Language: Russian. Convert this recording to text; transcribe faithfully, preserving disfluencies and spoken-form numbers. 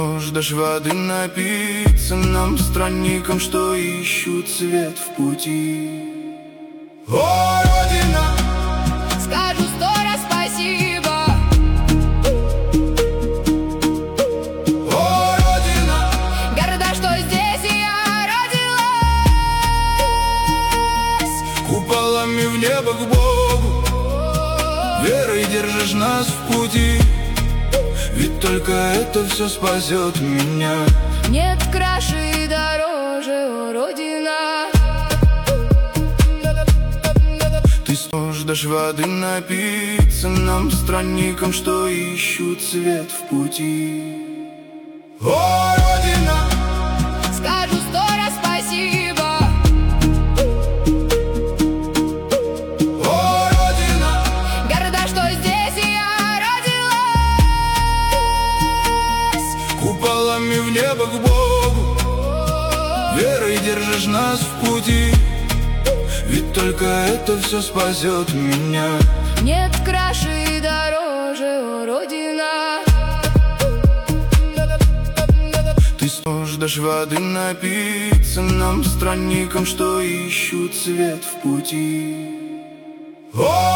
Ждешь воды напиться нам, странникам, что ищут свет в пути. О, Родина! Скажу сто раз спасибо. О, Родина! Города, что здесь я родилась. Куполами в небо к Богу, верой держишь нас в пути. Ведь только это все спасет меня. Нет краше и дороже, о, Родина. Ты ждешь воды напиться нам, странникам, что ищут свет в пути. О, Родина! Скажу сто раз спасибо. О, Родина! Города, что здесь я родилась. Куполами в небо к Богу, верой держишь нас в пути. Ведь только это все спасет меня. Нет краше и дороже, о, Родина. Ты ждешь воды напиться нам, странникам, что ищут свет в пути. О,